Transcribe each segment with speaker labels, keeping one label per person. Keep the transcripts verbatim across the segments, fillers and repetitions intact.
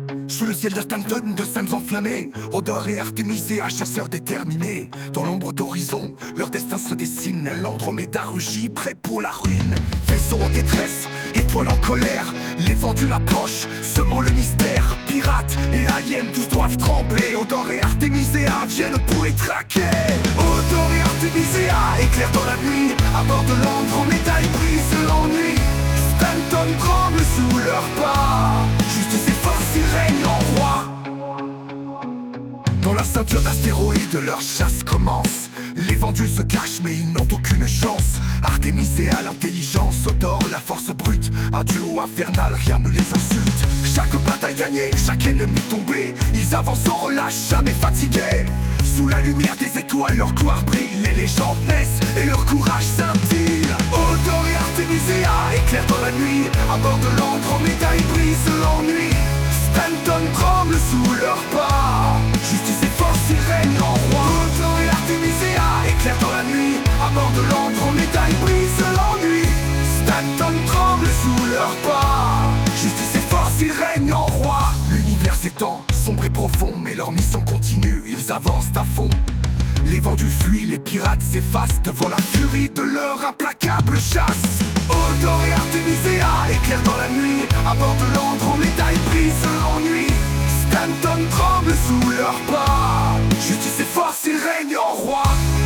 Speaker 1: Sous le ciel d'Astanton, de scènes enflammées, Odor et Artémisée, à chasseurs déterminés. Dans l'ombre d'horizon, leur destin se dessine. L'Androméda rugit, prêt pour la ruine. Vaisseau en détresse, étoile en colère, les vendus l'approchent, semant le mystère. Pirates et aliens, tous doivent trembler. Odor et Artémiséa viennent pour les traquer. Odor et Artémiséa éclairent dans la nuit. À bord de l'Androméda, ils brisent l'ennui. Stanton tremble sous leurs pas. Justice et force, ils règnent en roi. Dans la ceinture d'astéroïdes, leur chasse commence. Les vendus se cachent mais ils n'ont aucune chance. Artémiséa l'intelligence, Odor la force brute. Un duo infernal, rien ne les insulte. Chaque bataille gagnée, chaque ennemi tombé, ils avancent sans relâche, jamais fatigués. Sous la lumière des étoiles, leur gloire brille. Les légendes naissent et leur courage scintille. Odor et Artémiséa éclairent dans la nuit. À bord de l'Androméda, ils brisent l'ennui. Stanton tremble sous leurs pas. Justice et force, ils règnent en roi. Odor et Artémiséa éclairent dans la nuit. À bord de l'Androméda, ils brisent l'ennui. Stanton tremble sous leurs pas. Justice et force, ils règnent en roi. L'univers s'étend, sombre et profond, mais leur mission continue, ils avancent à fond. Les vendus fuient, les pirates s'effacent devant la furie de leur implacable chasse. Odor et Artémiséa éclairent dans la nuit. À bord de l'Androméda, ils brisent l'ennui. Stanton tremble sous leurs pas. Justice et force, ils règnent en roi.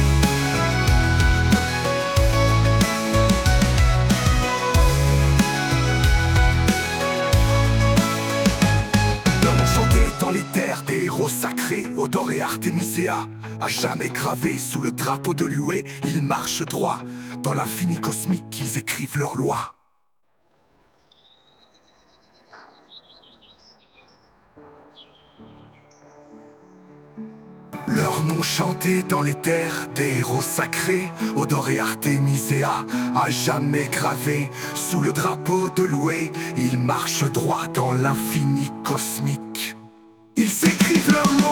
Speaker 1: Dans les terres des héros sacrés, Odor et Artémiséa, à jamais gravés sous le drapeau de l'Ué, ils marchent droit. Dans l'infini cosmique, ils écrivent leurs lois. Leur nom chanté dans les terres des héros sacrés, Odor et Artémiséa, à jamais gravés sous le drapeau de l'Ué, ils marchent droit dans l'infini cosmique. Ils écrivent leurs mots.